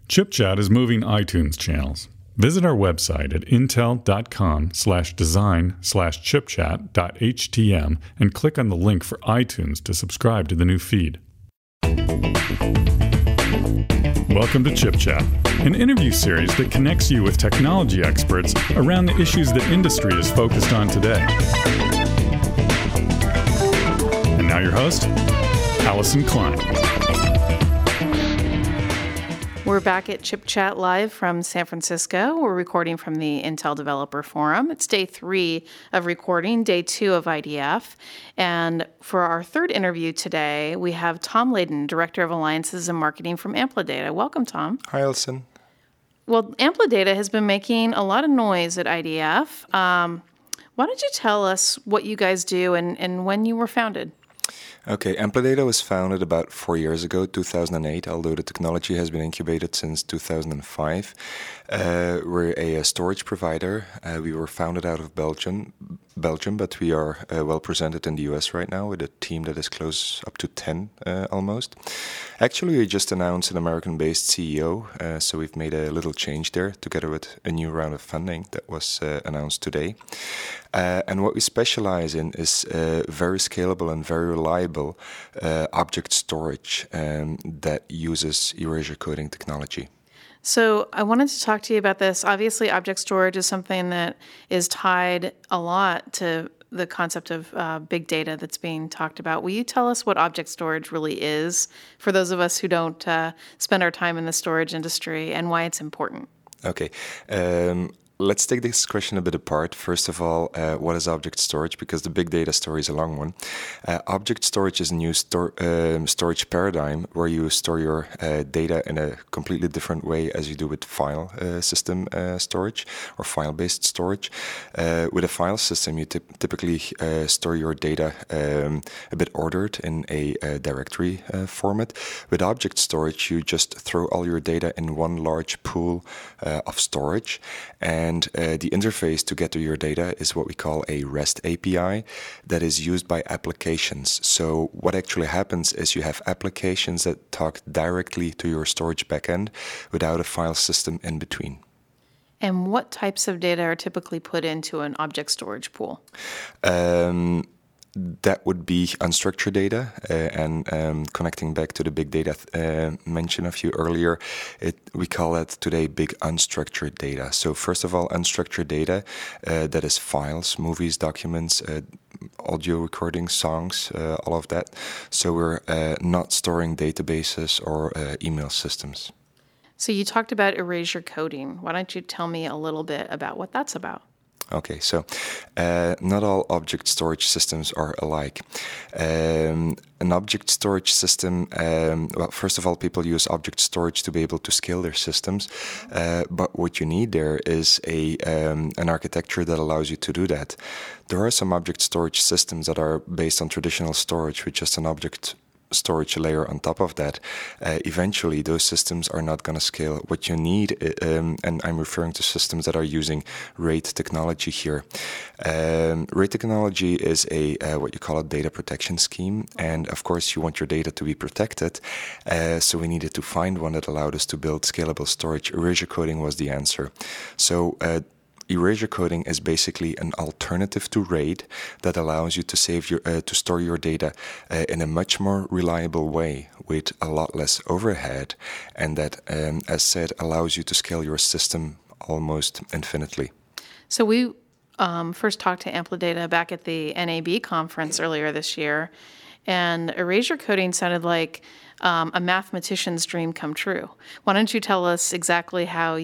ChipChat is moving iTunes channels. Visit our website at intel.com/design/chipchat.htm and click on the link for iTunes to subscribe to the new feed. Welcome to ChipChat, an interview series that connects you with technology experts around the issues that industry is focused on today. And now your host, Allison Klein. We're back at ChipChat Live from San Francisco. We're recording from the Intel Developer Forum. It's day 3 of recording, day 2 of IDF. And for our third interview today, we have Tom Layden, Director of Alliances and Marketing from Amplidata. Welcome, Tom. Hi, Alison. Well, Amplidata has been making a lot of noise at IDF. Why don't you tell us what you guys do and when you were founded? Okay, Amplidata was founded about 4 years ago, 2008, although the technology has been incubated since 2005. We're a storage provider. We were founded out of Belgium, but we are well presented in the US right now with a team that is close up to 10 almost. Actually, we just announced an American-based CEO, so we've made a little change there together with a new round of funding that was announced today. And what we specialize in is very scalable and very reliable object storage that uses erasure coding technology. So I wanted to talk to you about this. Obviously, object storage is something that is tied a lot to the concept of big data that's being talked about. Will you tell us what object storage really is for those of us who don't spend our time in the storage industry and why it's important? Okay. Let's take this question a bit apart. First of all, what is object storage? Because the big data story is a long one. Object storage is a new storage paradigm where you store your data in a completely different way as you do with file system storage or file-based storage. With a file system, you typically store your data a bit ordered in a directory format. With object storage, you just throw all your data in one large pool of storage. And the interface to get to your data is what we call a REST API that is used by applications. So what actually happens is you have applications that talk directly to your storage backend without a file system in between. And what types of data are typically put into an object storage pool? That would be unstructured data, and connecting back to the big data mentioned of you earlier, we call that today big unstructured data. So first of all, unstructured data, that is files, movies, documents, audio recordings, songs, all of that. So we're not storing databases or email systems. So you talked about erasure coding. Why don't you tell me a little bit about what that's about? Okay, so not all object storage systems are alike. An object storage system, well, first of all, people use object storage to be able to scale their systems. But what you need there is an architecture that allows you to do that. There are some object storage systems that are based on traditional storage with just an object storage layer on top of that. Eventually, those systems are not going to scale. What you need, and I'm referring to systems that are using RAID technology here. RAID technology is what you call a data protection scheme, and of course, you want your data to be protected. So we needed to find one that allowed us to build scalable storage. Erasure coding was the answer. So erasure coding is basically an alternative to RAID that allows you to store your data in a much more reliable way with a lot less overhead, and that, as said, allows you to scale your system almost infinitely. So we first talked to Amplidata back at the NAB conference earlier this year, and erasure coding sounded like a mathematician's dream come true. Why don't you tell us exactly how do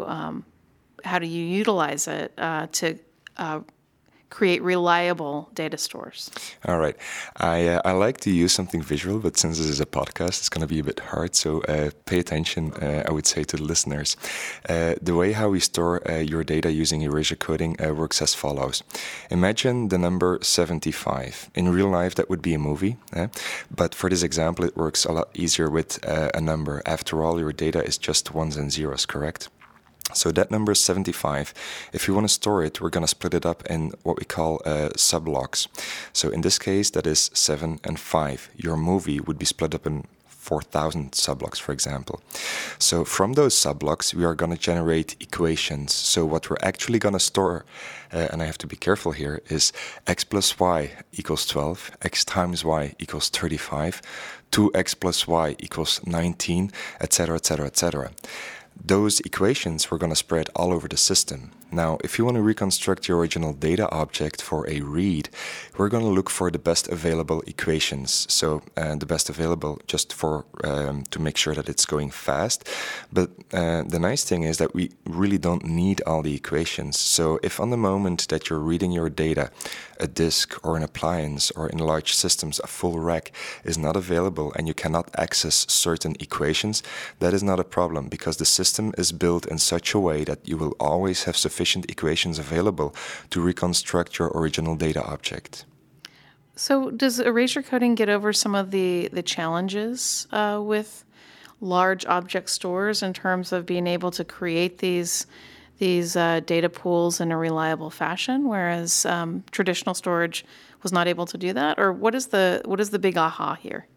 you utilize it to create reliable data stores? All right. I like to use something visual, but since this is a podcast, it's going to be a bit hard. So pay attention, I would say, to the listeners. The way how we store your data using erasure coding works as follows. Imagine the number 75. In real life, that would be a movie. But for this example, it works a lot easier with a number. After all, your data is just ones and zeros, correct? So that number is 75. If you want to store it, we're going to split it up in what we call subblocks. So in this case, that is 7 and 5. Your movie would be split up in 4,000 subblocks, for example. So from those subblocks, we are going to generate equations. So what we're actually going to store, and I have to be careful here, is x plus y equals 12, x times y equals 35, 2x plus y equals 19, etc., etc., etc. Those equations we're going to spread all over the system. Now, if you want to reconstruct your original data object for a read, we're going to look for the best available equations. So the best available just for to make sure that it's going fast. But the nice thing is that we really don't need all the equations. So if on the moment that you're reading your data, a disk or an appliance or in large systems, a full rack is not available and you cannot access certain equations, that is not a problem because the system is built in such a way that you will always have sufficient equations available to reconstruct your original data object. So does erasure coding get over some of the challenges with large object stores in terms of being able to create these data pools in a reliable fashion, whereas traditional storage was not able to do that? Or what is the big aha here?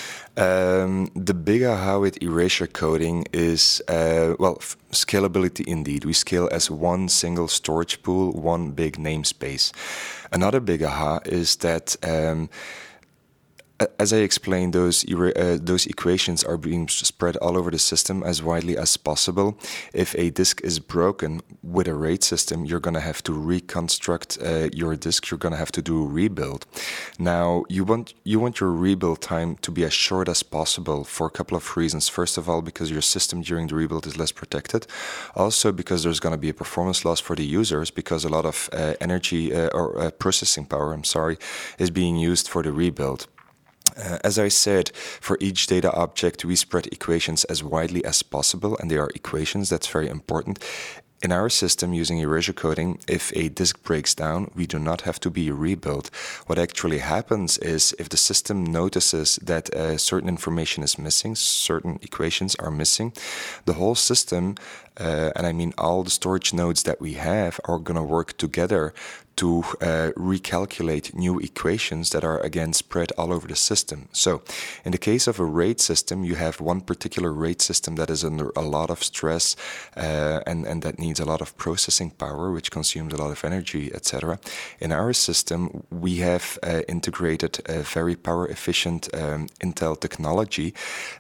The big aha with erasure coding is, scalability indeed. We scale as one single storage pool, one big namespace. Another big aha is that, as I explained, those equations are being spread all over the system as widely as possible. If a disk is broken with a RAID system, you're going to have to reconstruct your disk. You're going to have to do a rebuild. Now, you want your rebuild time to be as short as possible for a couple of reasons. First of all, because your system during the rebuild is less protected. Also, because there's going to be a performance loss for the users because a lot of energy or processing power, is being used for the rebuild. As I said, for each data object, we spread equations as widely as possible, and they are equations, that's very important. In our system, using erasure coding, if a disk breaks down, we do not have to be rebuilt. What actually happens is if the system notices that certain information is missing, certain equations are missing, the whole system, and I mean all the storage nodes that we have, are going to work together to recalculate new equations that are again spread all over the system. So in the case of a RAID system, you have one particular RAID system that is under a lot of stress and that needs a lot of processing power, which consumes a lot of energy, etc. In our system, we have integrated a very power efficient Intel technology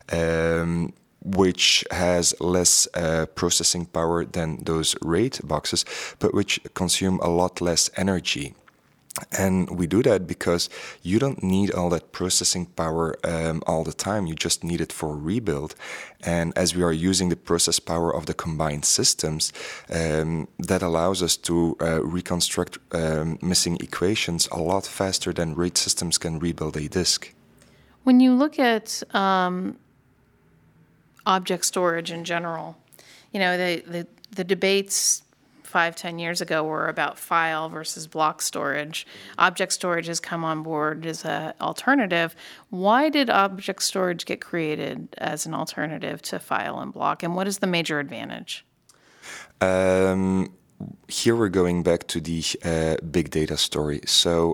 which has less processing power than those RAID boxes, but which consume a lot less energy. And we do that because you don't need all that processing power all the time. You just need it for rebuild. And as we are using the process power of the combined systems, that allows us to reconstruct missing equations a lot faster than RAID systems can rebuild a disk. When you look at object storage in general, the debates 5-10 years ago were about file versus block storage. Object storage has come on board as an alternative. Why did object storage get created as an alternative to file and block, and what is the major advantage? Here we're going back to the big data story. So,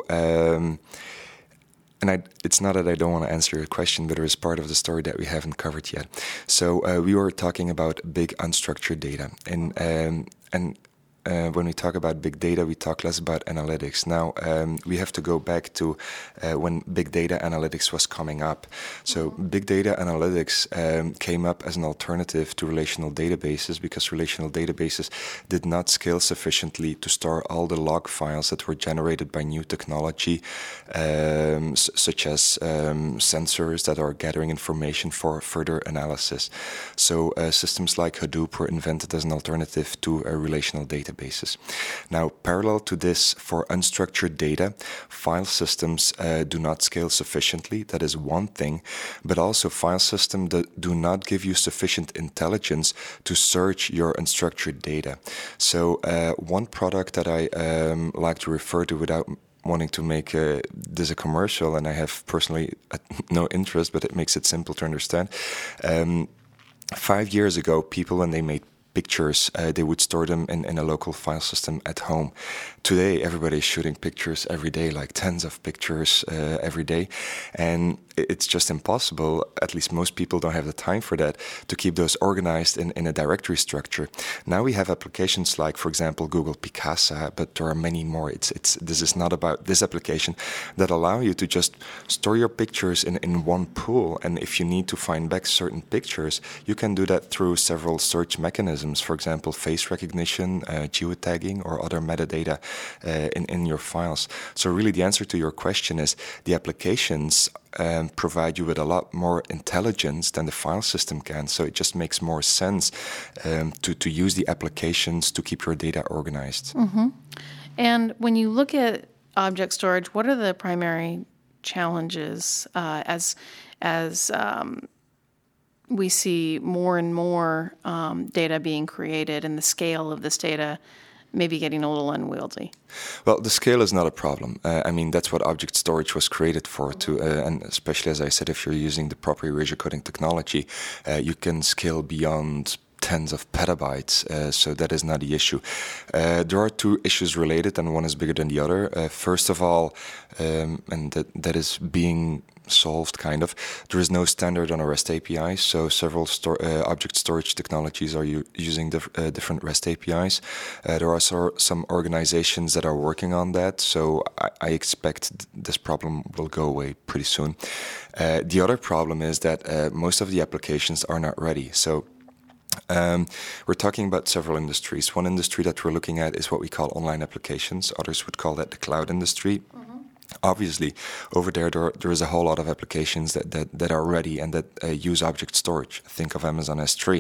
it's not that I don't want to answer your question, but there is part of the story that we haven't covered yet. So we were talking about big unstructured data, and when we talk about big data, we talk less about analytics. Now, we have to go back to when big data analytics was coming up. So big data analytics came up as an alternative to relational databases because relational databases did not scale sufficiently to store all the log files that were generated by new technology, such as sensors that are gathering information for further analysis. So systems like Hadoop were invented as an alternative to a relational database. Now, parallel to this, for unstructured data, file systems do not scale sufficiently. That is one thing. But also, file systems do not give you sufficient intelligence to search your unstructured data. So, one product that I like to refer to without wanting to make this a commercial, and I have personally no interest, but it makes it simple to understand. 5 years ago, people, when they made pictures, they would store them in a local file system at home. Today, everybody is shooting pictures every day, like tens of pictures every day. And it's just impossible. At least most people don't have the time for that, to keep those organized in a directory structure. Now we have applications like, for example, Google Picasa, but there are many more. This is not about this application, that allow you to just store your pictures in one pool. And if you need to find back certain pictures, you can do that through several search mechanisms. For example, face recognition, geotagging, or other metadata in your files. So really the answer to your question is the applications provide you with a lot more intelligence than the file system can. So it just makes more sense to use the applications to keep your data organized. Mm-hmm. And when you look at object storage, what are the primary challenges as we see more and more data being created and the scale of this data maybe getting a little unwieldy? Well, the scale is not a problem. I mean, that's what object storage was created for, and especially, as I said, if you're using the proper erasure coding technology, you can scale beyond tens of petabytes, so that is not the issue. There are two issues related, and one is bigger than the other. First of all, and that is being solved, kind of. There is no standard on a REST API, so several object storage technologies are using different REST APIs. There are some organizations that are working on that, so I expect this problem will go away pretty soon. The other problem is that most of the applications are not ready. So we're talking about several industries. One industry that we're looking at is what we call online applications. Others would call that the cloud industry. Obviously, over there is a whole lot of applications that are ready and that use object storage. Think of Amazon S3.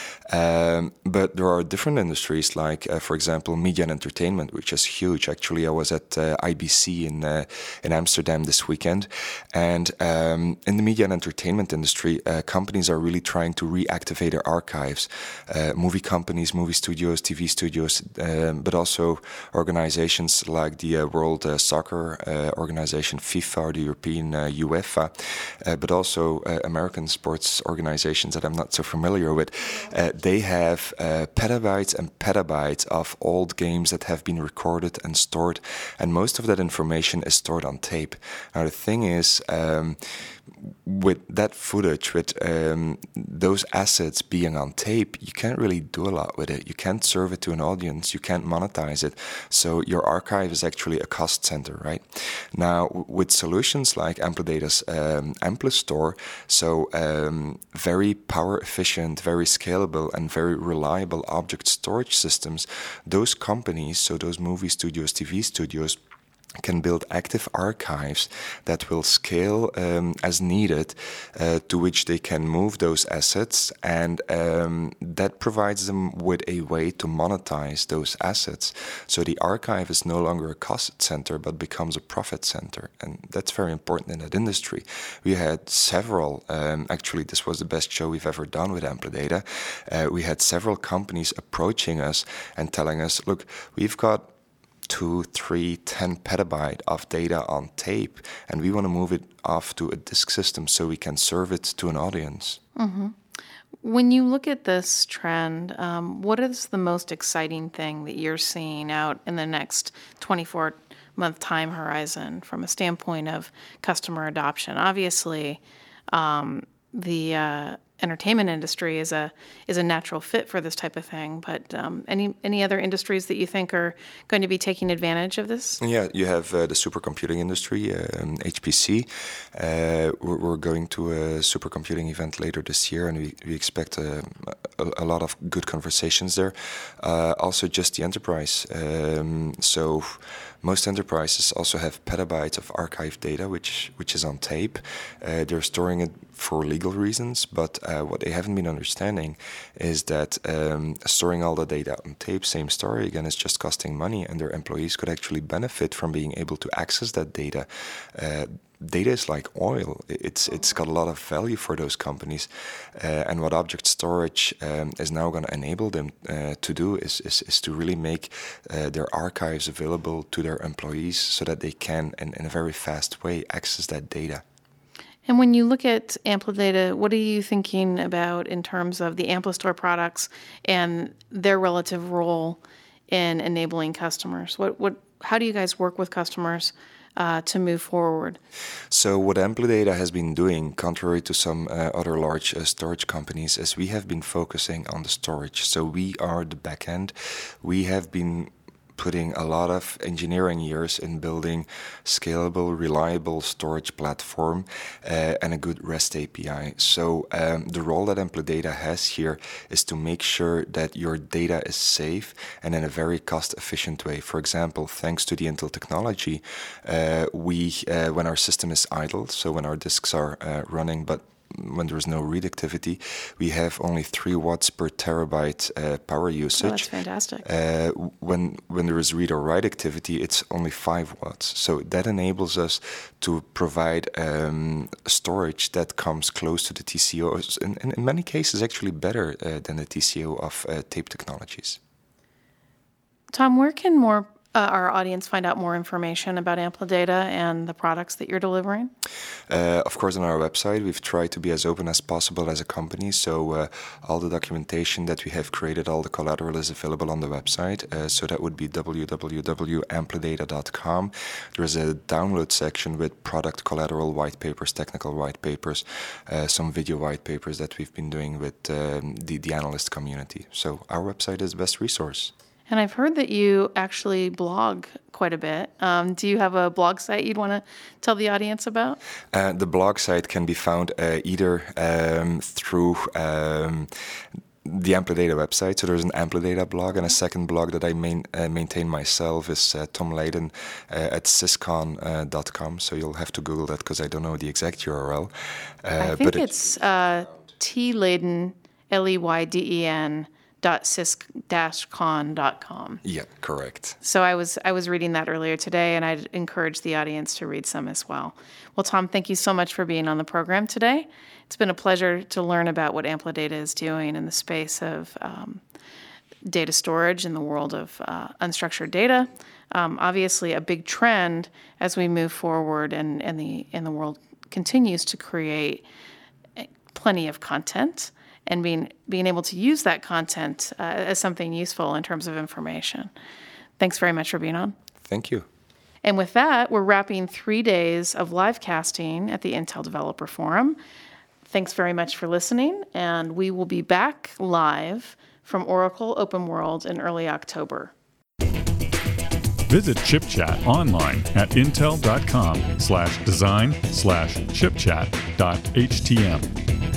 But there are different industries like, for example, media and entertainment, which is huge. Actually, I was at IBC in Amsterdam this weekend. And in the media and entertainment industry, companies are really trying to reactivate their archives. Movie companies, movie studios, TV studios, but also organizations like the World Soccer organization FIFA, or the European UEFA, but also American sports organizations that I'm not so familiar with. They have petabytes and petabytes of old games that have been recorded and stored, and most of that information is stored on tape. Now the thing is, with that footage, with those assets being on tape, you can't really do a lot with it. You can't serve it to an audience. You can't monetize it. So your archive is actually a cost center, right? Now, with solutions like Amplidata's AmpliStore, so very power efficient, very scalable, and very reliable object storage systems, those companies, so those movie studios, TV studios, can build active archives that will scale as needed, to which they can move those assets, and that provides them with a way to monetize those assets. So the archive is no longer a cost center, but becomes a profit center, and that's very important in that industry. We had several, actually this was the best show we've ever done with Amplidata. We had several companies approaching us and telling us, look, we've got 2, 3, 10 petabyte of data on tape, and we want to move it off to a disk system so we can serve it to an audience. Mm-hmm. When you look at this trend, what is the most exciting thing that you're seeing out in the next 24-month time horizon from a standpoint of customer adoption? Obviously, the entertainment industry is a natural fit for this type of thing, but any other industries that you think are going to be taking advantage of this? Yeah, you have the supercomputing industry, HPC. We're going to a supercomputing event later this year, and we expect a lot of good conversations there. Also, just the enterprise. So most enterprises also have petabytes of archived data, which is on tape. They're storing it for legal reasons, but what they haven't been understanding is that storing all the data on tape, same story again, is just costing money, and their employees could actually benefit from being able to access that data. Data is like oil. It's got a lot of value for those companies, and what object storage is now going to enable them to do is to really make their archives available to their employees so that they can, in a very fast way, access that data. And when you look at Amplidata, what are you thinking about in terms of the AmpliStore products and their relative role in enabling customers? How do you guys work with customers to move forward? So what Amplidata has been doing, contrary to some other large storage companies, is we have been focusing on the storage. So we are the back end. We have been putting a lot of engineering years in building scalable, reliable storage platform and a good REST API. So the role that Amplidata has here is to make sure that your data is safe and in a very cost-efficient way. For example, thanks to the Intel technology, when our system is idle, so when our disks are running, but when there is no read activity, we have only 3 watts per terabyte power usage. Oh, that's fantastic. When there is read or write activity, it's only 5 watts. So that enables us to provide storage that comes close to the TCO, in many cases actually better than the TCO of tape technologies. Tom, where can our audience find out more information about Amplidata and the products that you're delivering? Of course, on our website, we've tried to be as open as possible as a company. So all the documentation that we have created, all the collateral is available on the website. So that would be www.amplidata.com. There's a download section with product collateral white papers, technical white papers, some video white papers that we've been doing with the analyst community. So our website is the best resource. And I've heard that you actually blog quite a bit. Do you have a blog site you'd want to tell the audience about? The blog site can be found either through the Amplidata website. So there's an Amplidata blog, and a second blog that I maintain myself is Tom Leyden at syscon.com. So you'll have to Google that because I don't know the exact URL. I think it's T-Leyden, Leyden, .sys-con.com. Yeah, correct. So I was reading that earlier today, and I'd encourage the audience to read some as well. Well, Tom, thank you so much for being on the program today. It's been a pleasure to learn about what Amplidata is doing in the space of data storage in the world of unstructured data. Obviously, a big trend as we move forward, and the world continues to create plenty of content, and being able to use that content as something useful in terms of information. Thanks very much for being on. Thank you. And with that, we're wrapping 3 days of live casting at the Intel Developer Forum. Thanks very much for listening, and we will be back live from Oracle Open World in early October. Visit ChipChat online at intel.com/design/chipchat.htm.